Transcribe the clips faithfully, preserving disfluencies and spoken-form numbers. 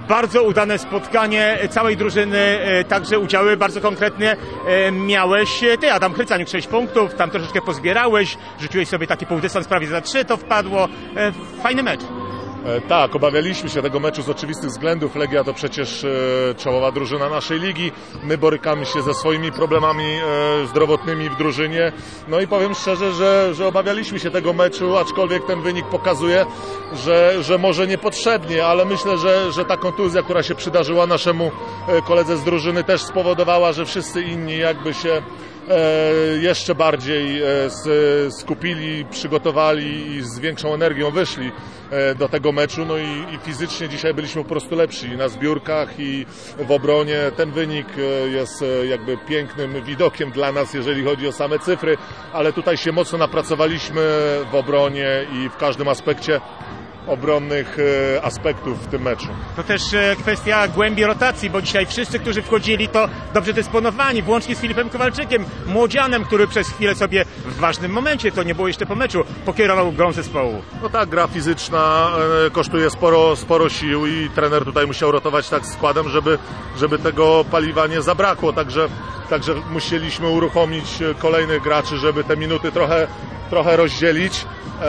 bardzo udane spotkanie całej drużyny, także udziały bardzo konkretnie miałeś ty, Adam Chrycaniuk, sześć punktów, tam troszeczkę pozbierałeś, rzuciłeś sobie taki półdystans prawie za trzy, to wpadło. Fajny mecz. Tak, obawialiśmy się tego meczu z oczywistych względów. Legia to przecież czołowa drużyna naszej ligi. My borykamy się ze swoimi problemami zdrowotnymi w drużynie. No i powiem szczerze, że, że obawialiśmy się tego meczu, aczkolwiek ten wynik pokazuje, że, że może niepotrzebnie, ale myślę, że, że ta kontuzja, która się przydarzyła naszemu koledze z drużyny, też spowodowała, że wszyscy inni jakby się jeszcze bardziej skupili, przygotowali i z większą energią wyszli do tego meczu. No i, i fizycznie dzisiaj byliśmy po prostu lepsi na zbiórkach i w obronie. Ten wynik jest jakby pięknym widokiem dla nas, jeżeli chodzi o same cyfry, ale tutaj się mocno napracowaliśmy w obronie i w każdym aspekcie obronnych aspektów w tym meczu. To też kwestia głębi rotacji, bo dzisiaj wszyscy, którzy wchodzili, to dobrze dysponowani, włącznie z Filipem Kowalczykiem, młodzianem, który przez chwilę sobie w ważnym momencie, to nie było jeszcze po meczu, pokierował grą zespołu. No tak, gra fizyczna kosztuje sporo, sporo sił i trener tutaj musiał rotować tak składem, żeby, żeby tego paliwa nie zabrakło, także, także musieliśmy uruchomić kolejnych graczy, żeby te minuty trochę trochę rozdzielić.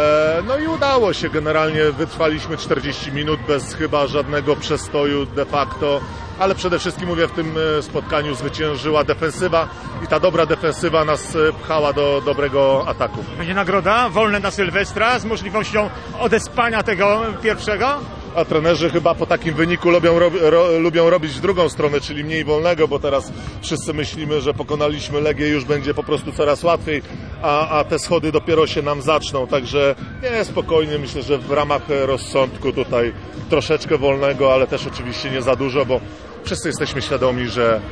No i udało się, generalnie wytrwaliśmy czterdzieści minut bez chyba żadnego przestoju de facto, ale przede wszystkim mówię, w tym spotkaniu zwyciężyła defensywa i ta dobra defensywa nas pchała do dobrego ataku. Będzie nagroda, wolne na Sylwestra z możliwością odespania tego pierwszego? A trenerzy chyba po takim wyniku lubią, ro, ro, lubią robić w drugą stronę, czyli mniej wolnego, bo teraz wszyscy myślimy, że pokonaliśmy Legię, już będzie po prostu coraz łatwiej, a, a te schody dopiero się nam zaczną, także nie, spokojnie, myślę, że w ramach rozsądku tutaj troszeczkę wolnego, ale też oczywiście nie za dużo, bo wszyscy jesteśmy świadomi, że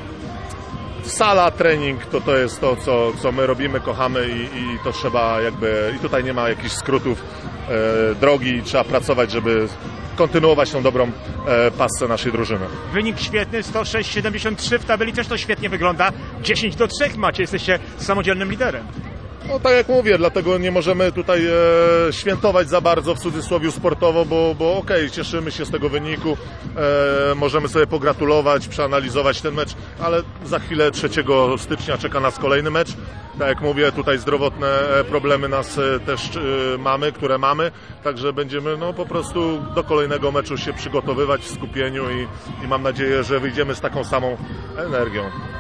sala, trening to to jest to, co, co my robimy, kochamy i, i to trzeba jakby, i tutaj nie ma jakichś skrótów e, drogi, trzeba pracować, żeby kontynuować tą dobrą e, pasę naszej drużyny. Wynik świetny, sto sześć siedemdziesiąt trzy, w tabeli też to świetnie wygląda, dziesięć do trzech macie, jesteście samodzielnym liderem. No tak jak mówię, dlatego nie możemy tutaj e, świętować za bardzo w cudzysłowie sportowo, bo, bo okej, okay, cieszymy się z tego wyniku, e, możemy sobie pogratulować, przeanalizować ten mecz, ale za chwilę trzeciego stycznia czeka nas kolejny mecz. Tak jak mówię, tutaj zdrowotne problemy nas też e, mamy, które mamy, także będziemy no, po prostu do kolejnego meczu się przygotowywać w skupieniu i, i mam nadzieję, że wyjdziemy z taką samą energią.